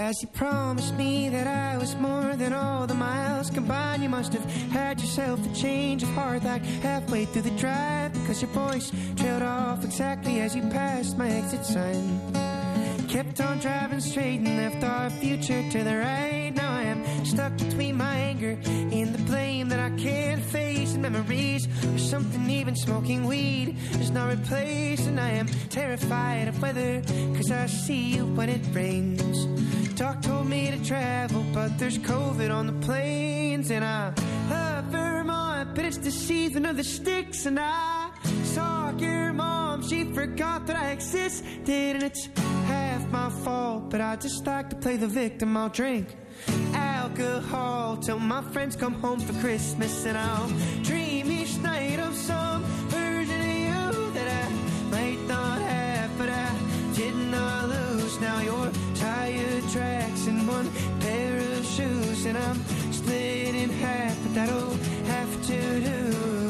As you promised me that I was more than all the miles combined, you must have had yourself a change of heart like halfway through the drive, because your voice trailed off exactly as you passed my exit sign. Kept on driving straight and left our future to the right. Now I am stuck between my anger and the blame that I can't face, and memories or something even smoking weed is not replaced. And I am terrified of weather, cause I see you when it rains. Doc told me to travel, but there's COVID on the planes. And I love Vermont, but it's the season of the sticks. And I saw your mom, she forgot that I existed. And it's half my fault, but I just like to play the victim. I'll drink alcohol till my friends come home for Christmas. And I'll dream each night of some version of you that I might not have, but I did not lose. Now you're tire tracks and one pair of shoes, and I'm split in half, but that'll have to do.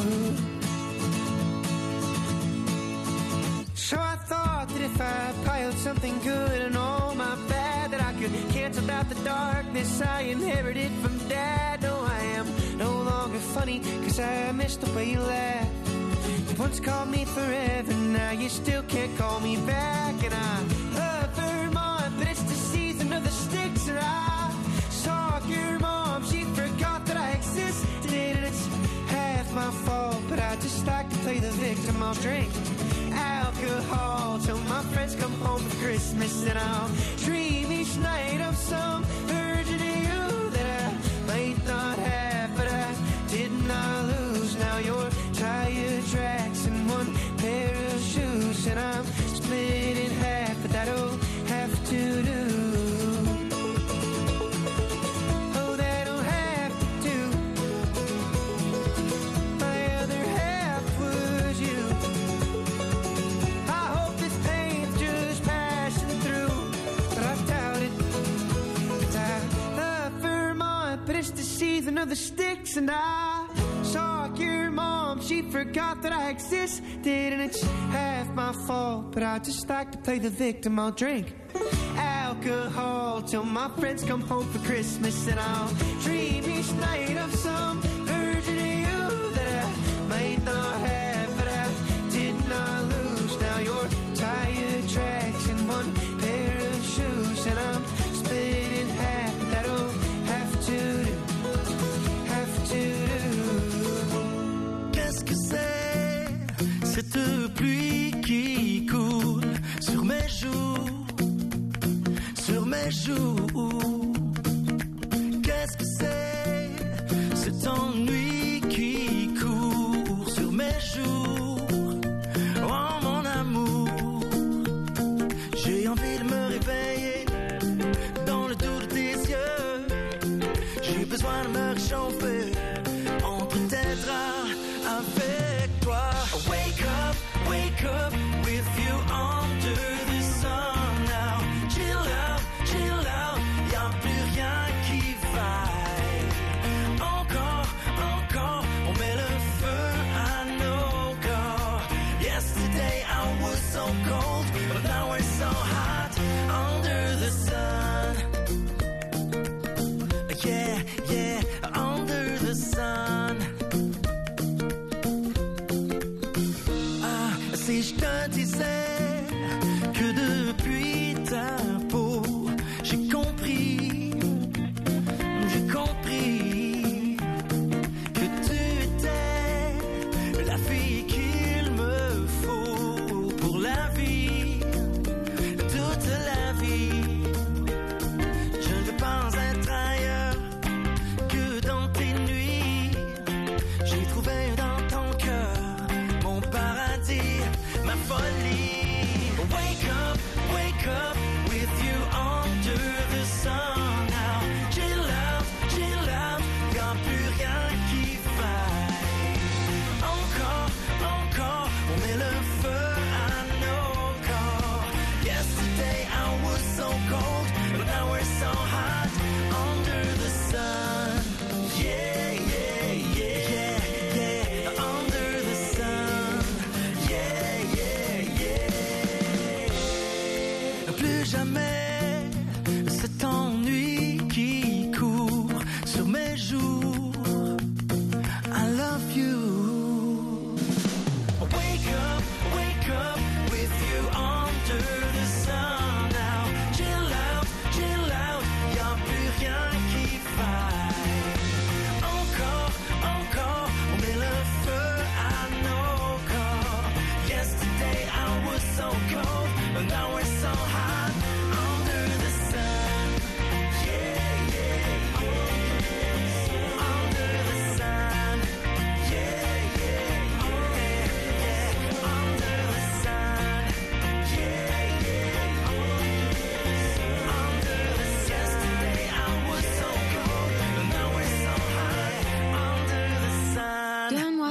So I thought that if I piled something good and all my bad, that I could cancel out the darkness I inherited from Dad. No, I am no longer funny, cause I missed the way you laughed. You once called me forever, now you still can't call me back. And I love Vermont, but it's the season of the sticks. And I saw your mom, she forgot that I existed. And it's half my fault, but I just like to play the victim. I'll drink alcohol till my friends come home for Christmas. And I'll dream each night of some version of you that I might not have, but I did not lose. Now you're tire tracks and one pair of shoes, and I'm split in half, but that'll have to do. Oh, that'll have to do. My other half was you. I hope this pain's just passing through, but I doubt it. 'Cause I love Vermont, but it's the season of the sticks. And I saw your mom, she forgot that I existed. And it's half my fault, but I just like to play the victim. I'll drink alcohol till my friends come home for Christmas. And I'll dream each night of some version of you that I might not have, but I did not lose. Now you're tire tracks and one pair of shoes, and I'm split in half, but that'll have to do. Qu'est-ce que c'est, cette pluie qui coule sur mes joues, sur mes joues? Qu'est-ce que c'est, cet ennui qui court sur mes jours? Oh mon amour, j'ai envie de me réveiller dans le doux de tes yeux. J'ai besoin de me réchauffer entre tes draps avec toi. Wake up with you under the sun now. Chill out, y'a plus rien qui vaille. Encore, on met le feu à nos corps. Yesterday I was so cold, but now we're so hot under the sun. Yeah, under the sun. Ah, si je te disais que depuis ta peau, j'ai compris que tu étais la fille qu'il me faut pour la vie, toute la vie. Je ne veux pas être ailleurs que dans tes nuits. J'ai trouvé dans ton cœur mon paradis, ma folie. Wake up with you under the sun now. Chill out, y'a plus rien qui vaille. Encore,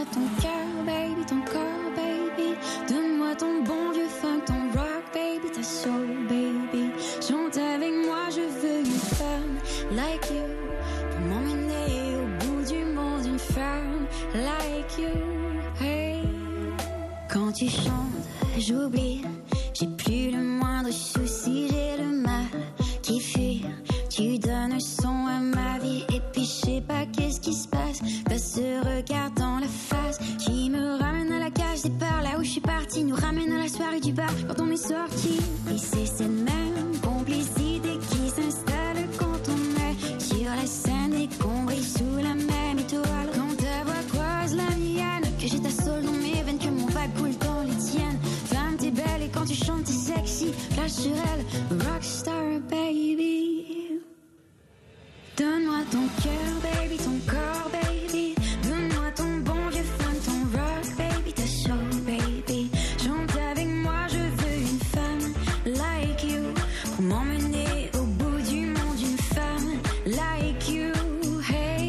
ton cœur, baby, ton corps, baby. Donne-moi ton bon vieux funk, ton rock, baby, ta soul, baby. Chante avec moi, je veux une femme like you. Pour m'emmener au bout du monde, une femme like you. Hey. Quand tu chantes, j'oublie. J'ai plus le moindre souci, j'ai le mal qui fuit. Tu donnes un son à ma vie et puis je sais pas qu'est-ce qui se passe. T'as ce regard dans la face qui me ramène à la cage départ, là où je suis partie, nous ramène à la soirée du bar quand on est sorti. Et c'est cette même complicité qui s'installe quand on est sur la scène et qu'on brille sous la même étoile. Quand ta voix croise la mienne, que j'ai ta soul dans mes veines, que mon vibe coule dans les tiennes. Femme, t'es belle et quand tu chantes t'es sexy, flash sur elle, rockstar baby. Donne-moi ton cœur, baby, ton corps, baby. Donne-moi ton bon vieux fun, ton rock, baby, ta soul, baby. Chante avec moi, je veux une femme like you. Pour m'emmener au bout du monde, une femme like you, hey.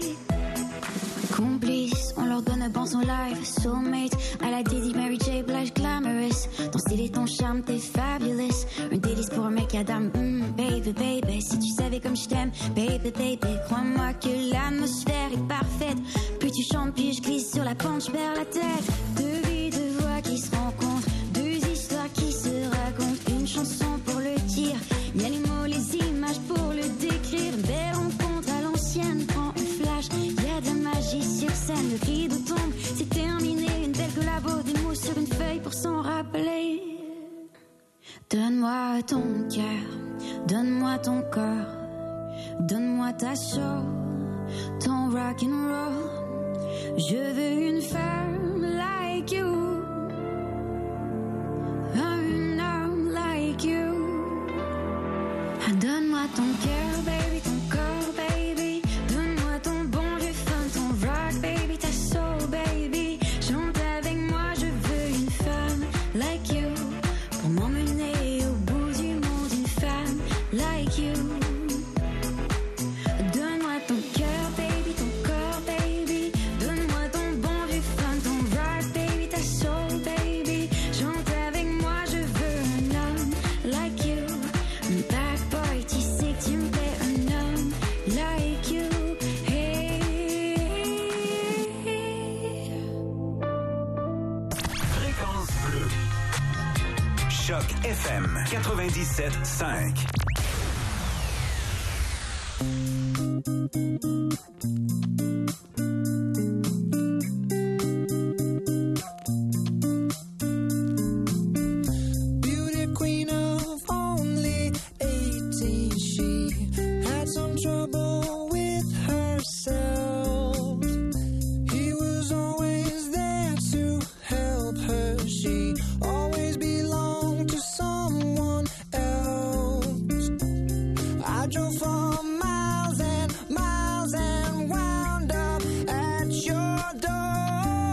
Complice, on leur donne un bon son live. Soulmate, à la Diddy, Mary J. Blige, glamorous. Ton style et ton charme, t'es fabulous. Un délice pour un mec à dame, baby, baby. Si tu savais comme je t'aime, baby, baby. Crois-moi que l'atmosphère est parfaite. Plus tu chantes, plus je glisse sur la pente, je perds la tête. Deux vies, deux voix qui se rencontrent. Deux histoires qui se racontent. Une chanson pour le dire. Il y a les mots, les images pour le décrire. Une belle rencontre à l'ancienne, prends un flash. Il y a de la magie sur scène, le rideau tombe, c'est terminé. Une belle collabo, des mots sur une feuille pour s'en rappeler. Donne-moi ton cœur, donne-moi ton corps, donne-moi ta soul, ton rock and roll. Je veux une femme like you, un homme like you. Donne-moi ton cœur, baby, ton corps, baby. Donne-moi ton bon vieux fun, ton rock, baby, ta soul, baby. Chante avec moi, je veux une femme like you. Pour m'emmener au bout du monde, une femme like you. Donne-moi ton cœur, baby, ton corps, baby. Donne-moi ton bon vieux fun, ton rock, baby, ta soul, baby. Chante avec moi, je veux un homme like you. Un bad boy, tu sais que tu me plais, un homme like you. Hey. Fréquence bleue. Choc FM 97.5. Beauty queen of only 18, she had some trouble with herself. He was always there to help her. She always belonged to someone else. I drove for miles and miles and wound up at your door.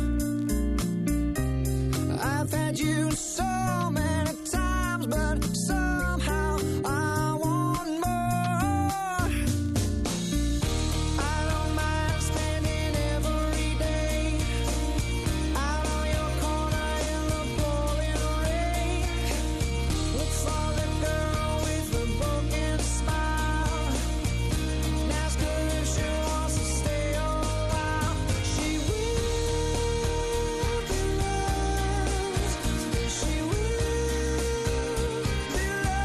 I've had you so many times, but somehow I want more. I don't mind spending every day out on your corner in the pouring rain. Look for the girl with the broken smile. Ask her if she wants to stay a while. She will be loved. She will be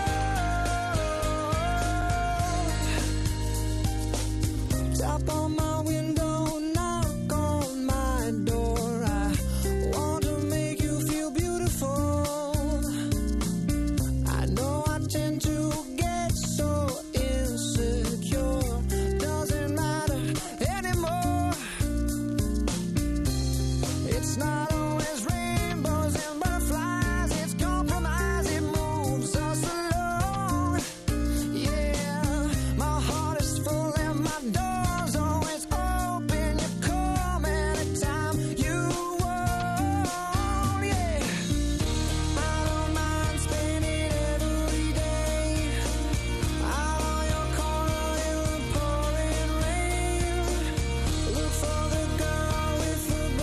loved. Tap on my window, knock on my door. I want to make you feel beautiful. I know I tend to get so insecure. Doesn't matter anymore. It's not always rainbows and butterflies. It's compromise. It moves us along. Yeah, my heart is full and my door's always open. You come anytime you want. Yeah, I don't mind spending every day out on your corner in the pouring rain. Look for the girl with the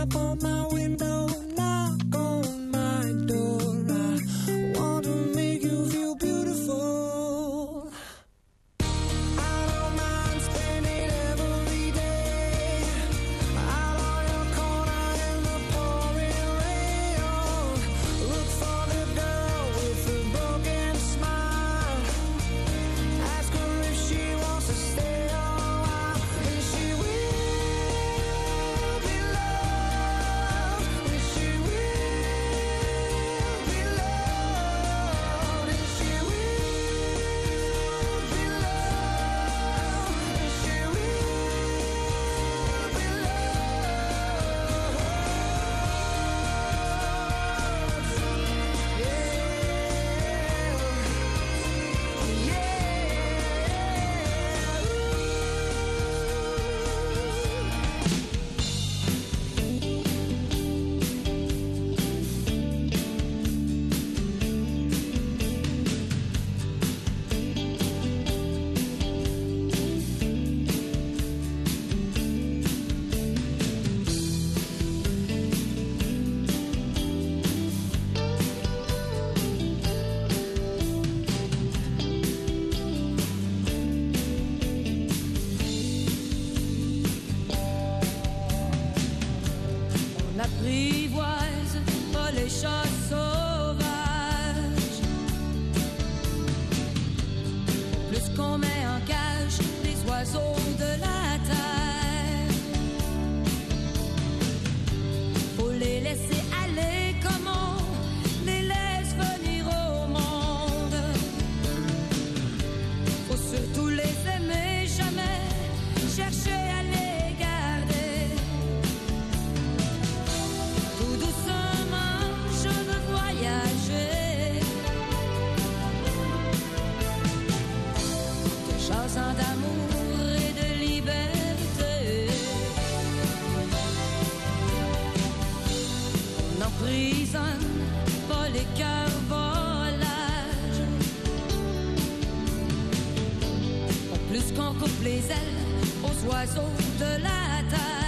on my window, knock on my door. I want to make you feel beautiful. I don't mind spending every day out on your corner in the pouring rain. Look for the girl with the broken smile. Ask her if she wants to stay a while, and she will be loved. And she will be loved. And she will be loved. And she will be On n'apprivoise pas les chats sauvages. Plus qu'on met en cage les oiseaux de la terre, faut les laisser aller comme on les laisse venir au monde. Faut surtout les aimer, jamais chercher à les garder. Tout doucement, je veux voyager, de chansons d'amour et de liberté. On n'emprisonne pas les cœurs volages. Plus qu'on coupe les ailes aux oiseaux de la terre.